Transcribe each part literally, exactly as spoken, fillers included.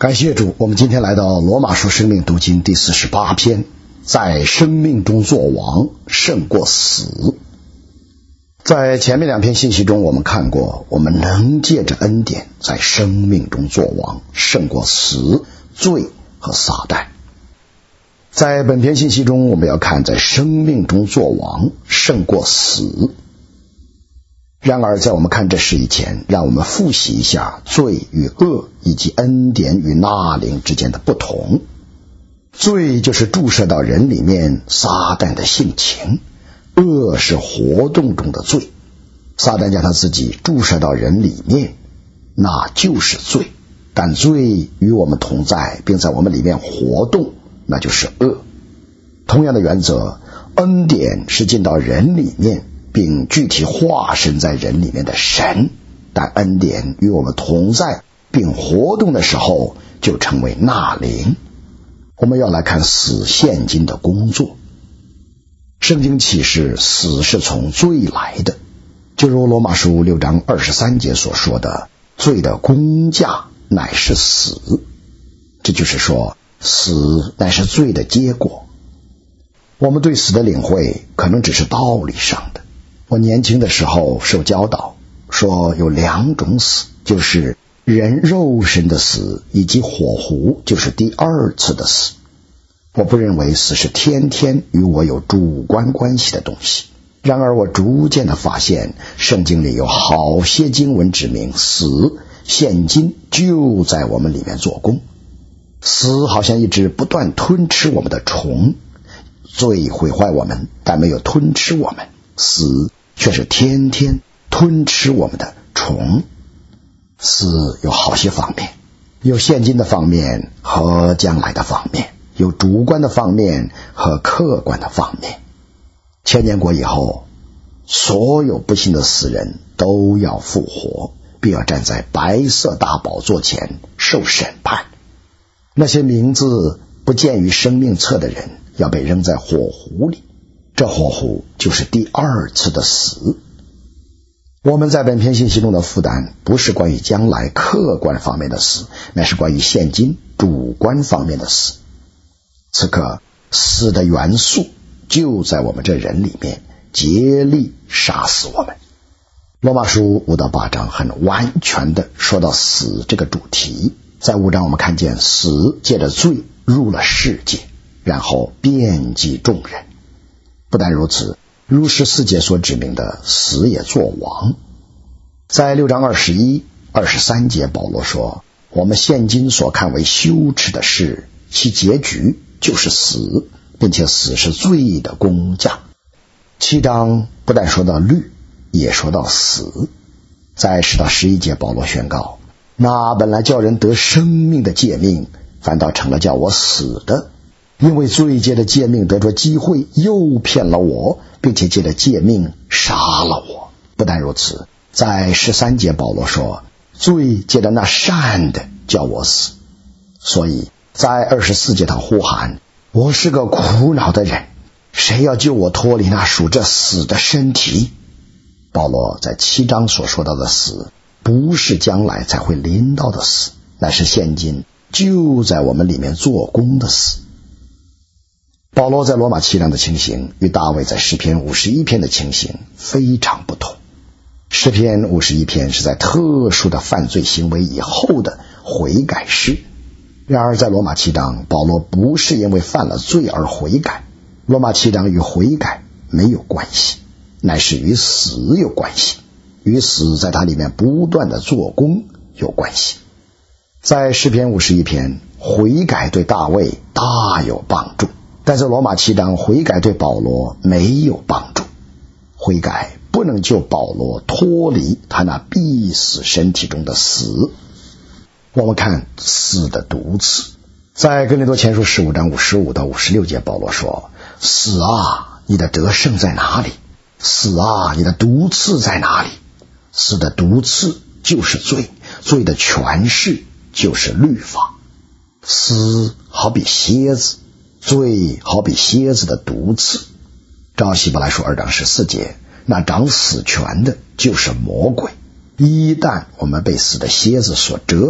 感谢主，我们今天来到罗马书生命读经第四十八篇，在生命中作王胜过死。在前面两篇信息中我们看过，我们能借着恩典在生命中作王胜过死、罪和撒旦。在本篇信息中我们要看在生命中作王胜过死。然而在我们看这事以前，让我们复习一下罪与恶以及恩典与纳灵之间的不同。罪就是注射到人里面撒旦的性情，恶是活动中的罪。撒旦将他自己注射到人里面，那就是罪。但罪与我们同在，并在我们里面活动，那就是恶。同样的原则，恩典是进到人里面并具体化身在人里面的神，但恩典与我们同在并活动的时候就成为纳灵。我们要来看死现今的工作。圣经启示死是从罪来的，就如罗马书六章二十三节所说的，罪的工价乃是死。这就是说，死乃是罪的结果。我们对死的领会可能只是道理上的。我年轻的时候受教导说有两种死，就是人肉身的死以及火湖，就是第二次的死。我不认为死是天天与我有主观关系的东西。然而我逐渐的发现，圣经里有好些经文指明死现今就在我们里面做工。死好像一只不断吞吃我们的虫，罪毁坏我们，但没有吞吃我们，死却是天天吞吃我们的虫。死有好些方面，有现今的方面和将来的方面，有主观的方面和客观的方面。千年国以后，所有不幸的死人都要复活，并要站在白色大宝座前受审判。那些名字不见于生命册的人要被扔在火湖里，这火湖就是第二次的死。我们在本篇信息中的负担不是关于将来客观方面的死，乃是关于现今主观方面的死。此刻死的元素就在我们这人里面，竭力杀死我们。罗马书五到八章很完全的说到死这个主题。在五章我们看见死借着罪入了世界，然后遍及众人。不但如此，如十四节所指明的，死也作王。在六章二十一、二十三节，保罗说，我们现今所看为羞耻的事，其结局就是死，并且死是罪的工价。七章不但说到律，也说到死。在十到十一节，保罗宣告，那本来叫人得生命的诫命，反倒成了叫我死的，因为罪借着诫命得着机会，诱骗了我，并且借着诫命杀了我。不但如此，在十三节保罗说，罪借着那善的叫我死。所以在二十四节他呼喊，我是个苦恼的人，谁要救我脱离那属这死的身体？保罗在七章所说到的死，不是将来才会临到的死，乃是现今就在我们里面做工的死。保罗在罗马七章的情形与大卫在诗篇五十一篇的情形非常不同。诗篇五十一篇是在特殊的犯罪行为以后的悔改诗，然而在罗马七章，保罗不是因为犯了罪而悔改。罗马七章与悔改没有关系，乃是与死有关系，与死在它里面不断的做工有关系。在诗篇五十一篇，悔改对大卫大有帮助，但在罗马七章，悔改对保罗没有帮助。悔改不能救保罗脱离他那必死身体中的死。我们看死的毒刺，在哥林多前书十五章五十五到五十六节，保罗说，死啊，你的得胜在哪里？死啊，你的毒刺在哪里？死的毒刺就是罪，罪的权势就是律法。死好比蝎子，罪好比蝎子的毒刺。照希伯来书二章十四节，那掌死权的就是魔鬼。一旦我们被死的蝎子所蛰，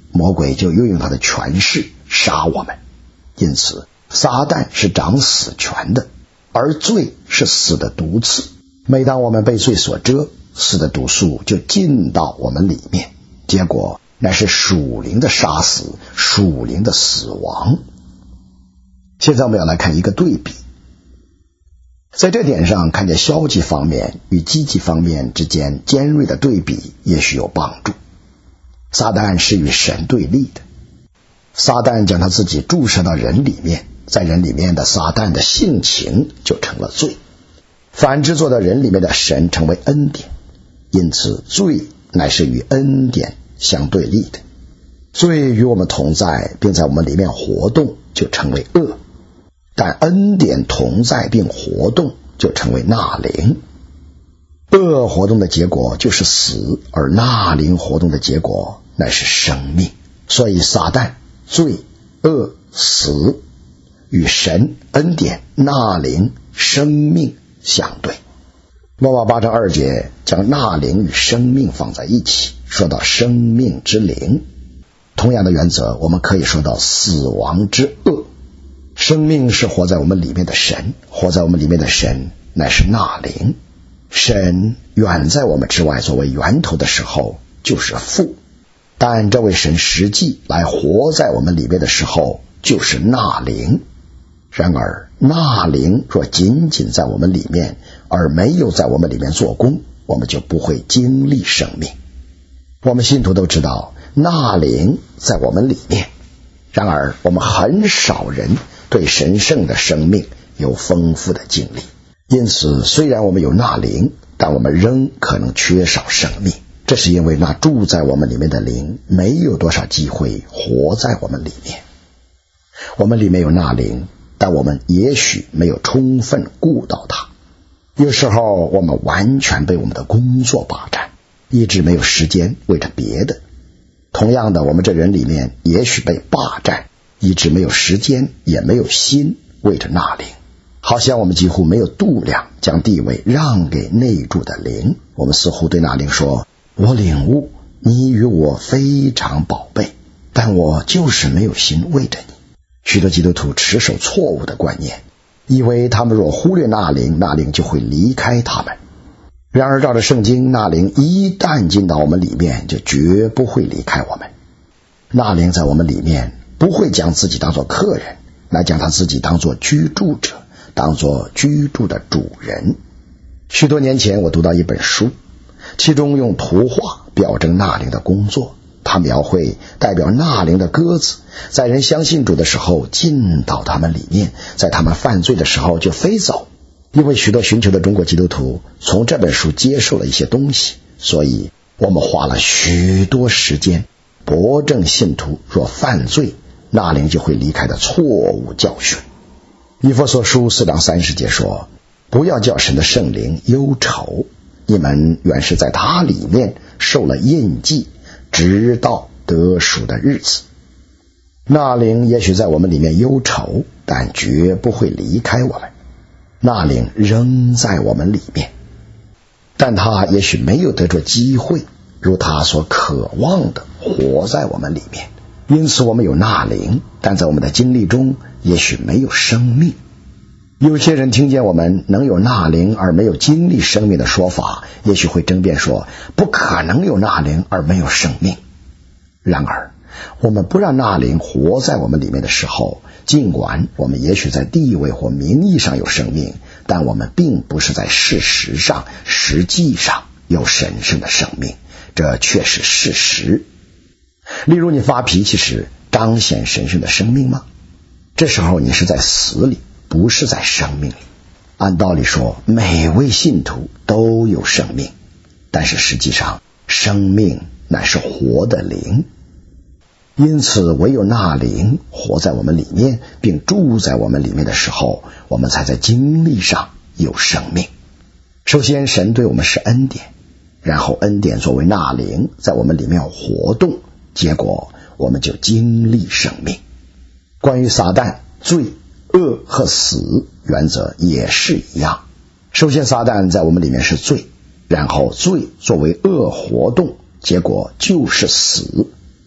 魔鬼就运用他的权势杀我们。因此撒旦是掌死权的，而罪是死的毒刺。每当我们被罪所遮，死的毒素就进到我们里面，结果乃是属灵的杀死，属灵的死亡。现在我们要来看一个对比，在这点上看见消极方面与积极方面之间尖锐的对比也许有帮助。撒旦是与神对立的，撒旦将他自己注射到人里面，在人里面的撒旦的性情就成了罪，反之做到人里面的神成为恩典。因此罪乃是与恩典相对立的，罪与我们同在并在我们里面活动就成为恶，但恩典同在并活动就成为纳灵。恶活动的结果就是死，而纳灵活动的结果乃是生命。所以撒旦、罪、恶、死与神、恩典、纳灵、生命相对。罗马八章二节将纳灵与生命放在一起，说到生命之灵。同样的原则，我们可以说到死亡之恶。生命是活在我们里面的神，活在我们里面的神乃是纳灵。神远在我们之外，作为源头的时候就是父，但这位神实际来活在我们里面的时候就是纳灵。然而纳灵若仅仅在我们里面，而没有在我们里面做工，我们就不会经历生命。我们信徒都知道纳灵在我们里面，然而我们很少人对神圣的生命有丰富的经历。因此虽然我们有纳灵，但我们仍可能缺少生命，这是因为那住在我们里面的灵没有多少机会活在我们里面。我们里面有纳灵，但我们也许没有充分顾到它。有时候我们完全被我们的工作霸占，一直没有时间为着别的。同样的，我们这人里面也许被霸占，一直没有时间也没有心为着纳灵，好像我们几乎没有度量将地位让给内住的灵。我们似乎对纳灵说，我领悟你与我非常宝贝，但我就是没有心为着你。许多基督徒持守错误的观念，以为他们若忽略纳灵，纳灵就会离开他们。然而照着圣经，纳灵一旦进到我们里面，就绝不会离开我们。纳灵在我们里面不会将自己当作客人，来将他自己当作居住者，当作居住的主人。许多年前我读到一本书，其中用图画表征纳灵的工作。他描绘代表纳灵的鸽子，在人相信主的时候进到他们里面，在他们犯罪的时候就飞走。因为许多寻求的中国基督徒从这本书接受了一些东西，所以我们花了许多时间驳正信徒若犯罪，纳灵就会离开的错误教训。以弗所书四章三十节说，不要叫神的圣灵忧愁，你们原是在他里面受了印记，直到得赎的日子。纳灵也许在我们里面忧愁，但绝不会离开我们。纳灵仍在我们里面，但他也许没有得着机会如他所渴望的活在我们里面。因此我们有纳灵，但在我们的经历中也许没有生命。有些人听见我们能有纳灵而没有经历生命的说法，也许会争辩说，不可能有纳灵而没有生命。然而我们不让纳灵活在我们里面的时候，尽管我们也许在地位或名义上有生命，但我们并不是在事实上实际上有神圣的生命，这却是事实。例如你发脾气时彰显神圣的生命吗？这时候你是在死里，不是在生命里。按道理说每位信徒都有生命，但是实际上生命乃是活的灵。因此唯有那灵活在我们里面并住在我们里面的时候，我们才在经历上有生命。首先神对我们是恩典，然后恩典作为那灵在我们里面活动，结果我们就经历生命。关于撒旦、罪、恶和死原则也是一样。首先撒旦在我们里面是罪，然后罪作为恶活动，结果就是死。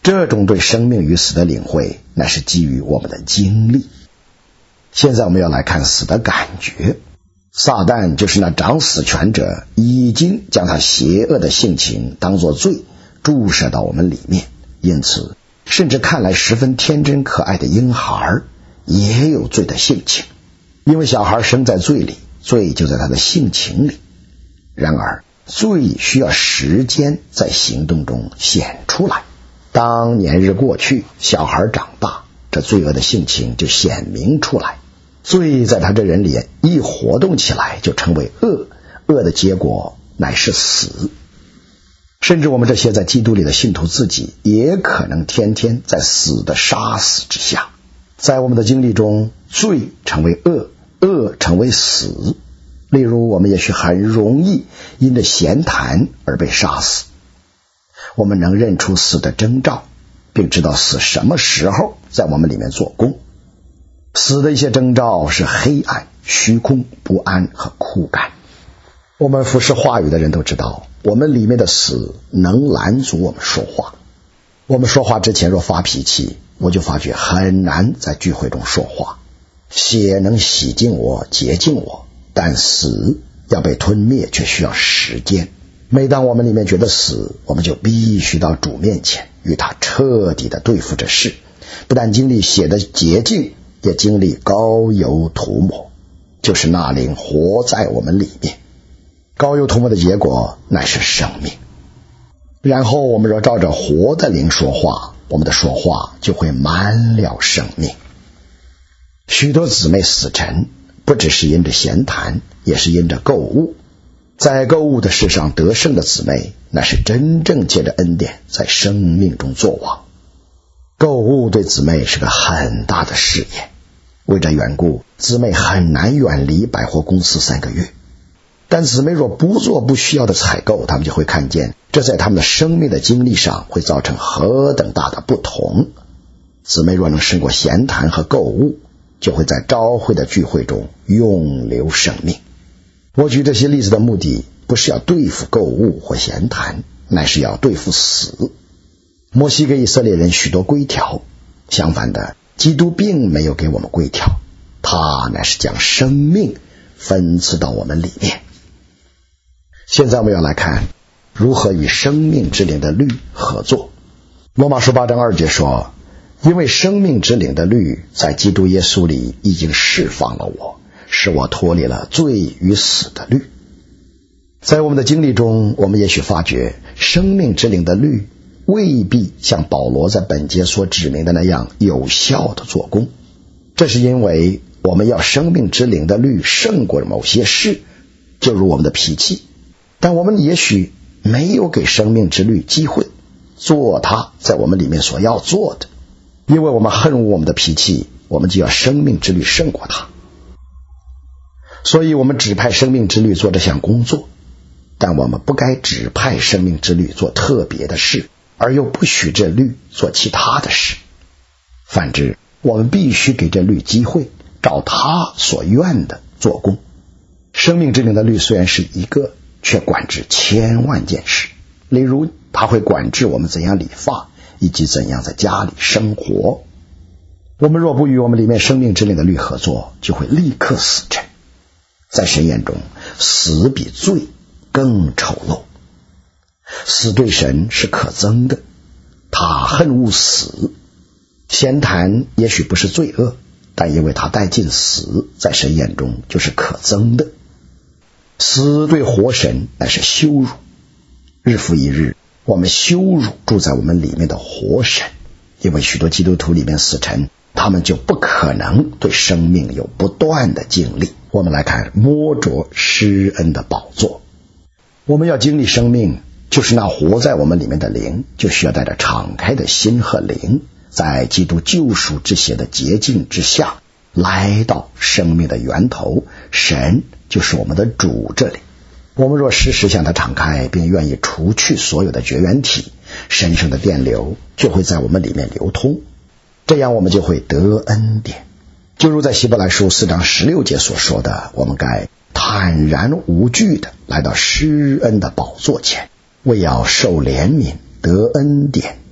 这种对生命与死的领会，乃是基于我们的经历。现在我们要来看死的感觉。撒旦就是那掌死权者，已经将他邪恶的性情当作罪注射到我们里面，因此甚至看来十分天真可爱的婴孩也有罪的性情。因为小孩生在罪里，罪就在他的性情里。然而罪需要时间在行动中显出来。当年日过去，小孩长大，这罪恶的性情就显明出来。罪在他这人里一活动起来，就成为恶，恶的结果乃是死。甚至我们这些在基督里的信徒自己，也可能天天在死的杀死之下。在我们的经历中，罪成为恶，恶成为死。例如我们也许很容易因着闲谈而被杀死。我们能认出死的征兆，并知道死什么时候在我们里面做工。死的一些征兆是黑暗、虚空、不安和枯干。我们服侍话语的人都知道，我们里面的死能拦阻我们说话。我们说话之前若发脾气，我就发觉很难在聚会中说话。血能洗净我、洁净我，但死要被吞灭却需要时间。每当我们里面觉得死，我们就必须到主面前与他彻底的对付这事，不但经历血的洁净，也经历膏油涂抹，就是那灵活在我们里面。膏油涂抹的结果乃是生命。然后我们若照着活的灵说话，我们的说话就会满了生命。许多姊妹死沉，不只是因着闲谈，也是因着购物。在购物的事上得胜的姊妹，那是真正借着恩典在生命中作王。购物对姊妹是个很大的试验，为这缘故，姊妹很难远离百货公司三个月。但姊妹若不做不需要的采购，他们就会看见这在他们的生命的经历上会造成何等大的不同。姊妹若能胜过闲谈和购物，就会在召会的聚会中永留生命。我举这些例子的目的，不是要对付购物或闲谈，乃是要对付死。摩西给以色列人许多规条，相反的，基督并没有给我们规条，他乃是将生命分赐到我们里面。现在我们要来看如何与生命之灵的律合作。罗马书八章二节说，因为生命之灵的律在基督耶稣里已经释放了我，使我脱离了罪与死的律。在我们的经历中，我们也许发觉生命之灵的律未必像保罗在本节所指明的那样有效的做工。这是因为我们要生命之灵的律胜过某些事，就如我们的脾气，但我们也许没有给生命之律机会做它在我们里面所要做的。因为我们恨恶我们的脾气，我们就要生命之律胜过它。所以我们指派生命之律做这项工作，但我们不该指派生命之律做特别的事，而又不许这律做其他的事。反之，我们必须给这律机会，照他所愿的做工。生命之灵的律虽然是一个，却管制千万件事。例如，他会管制我们怎样理发，以及怎样在家里生活。我们若不与我们里面生命之灵的律合作，就会立刻死沉。在神眼中，死比罪更丑陋。死对神是可憎的，他恨恶死。闲谈也许不是罪恶，但因为他带进死，在神眼中就是可憎的。死对活神乃是羞辱。日复一日，我们羞辱住在我们里面的活神。因为许多基督徒里面死沉，他们就不可能对生命有不断的经历。我们来看摸着施恩的宝座。我们要经历生命，就是那活在我们里面的灵，就需要带着敞开的心和灵，在基督救赎之血的洁净之下，来到生命的源头，神就是我们的主这里。我们若时时向他敞开，并愿意除去所有的绝缘体，神圣的电流就会在我们里面流通，这样我们就会得恩典。就如在希伯来书四章十六节所说的，我们该坦然无惧的来到施恩的宝座前，为要受怜悯得恩典，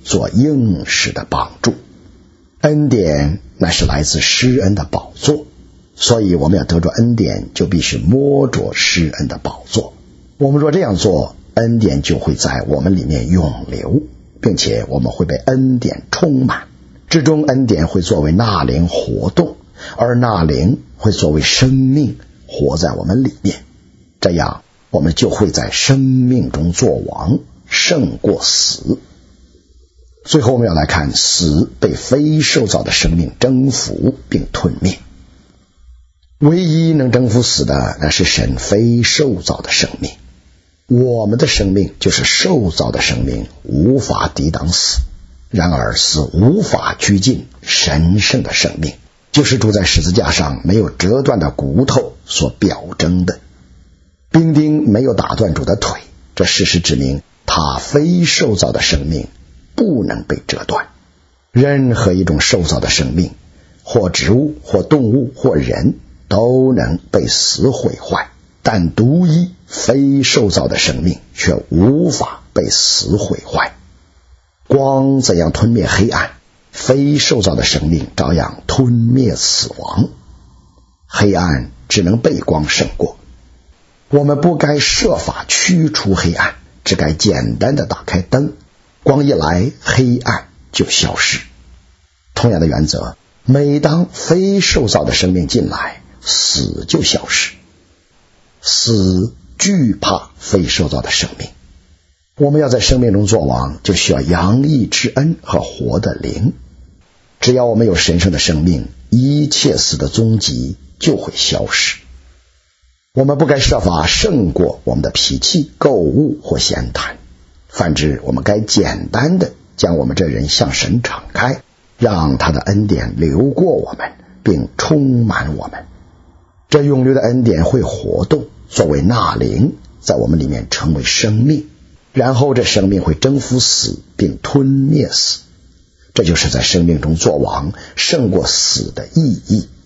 做应时的帮助。恩典乃是来自施恩的宝座，所以我们要得着恩典，就必须摸着施恩的宝座。我们若这样做，恩典就会在我们里面涌流，并且我们会被恩典充满。之中恩典会作为纳灵活动，而纳灵会作为生命活在我们里面，这样我们就会在生命中作王，胜过死。最后我们要来看死被非受造的生命征服并吞灭。唯一能征服死的，那是神非受造的生命。我们的生命就是受造的生命，无法抵挡死。然而死无法拘禁神圣的生命，就是住在十字架上没有折断的骨头所表征的。兵丁没有打断主的腿，这事实指明他非受造的生命不能被折断。任何一种受造的生命，或植物或动物或人，都能被死毁坏，但独一非受造的生命却无法被死毁坏。光怎样吞灭黑暗，非受造的生命照样吞灭死亡。黑暗只能被光胜过。我们不该设法驱除黑暗，只该简单的打开灯，光一来，黑暗就消失。同样的原则，每当非受造的生命进来，死就消失。死惧怕非受造的生命。我们要在生命中作王，就需要洋溢之恩和活的灵。只要我们有神圣的生命，一切死的踪迹就会消失。我们不该设法胜过我们的脾气、购物或闲谈，反之，我们该简单的将我们这人向神敞开，让他的恩典流过我们，并充满我们。这涌流的恩典会活动，作为纳灵，在我们里面成为生命，然后这生命会征服死，并吞灭死。这就是在生命中作王，胜过死的意义。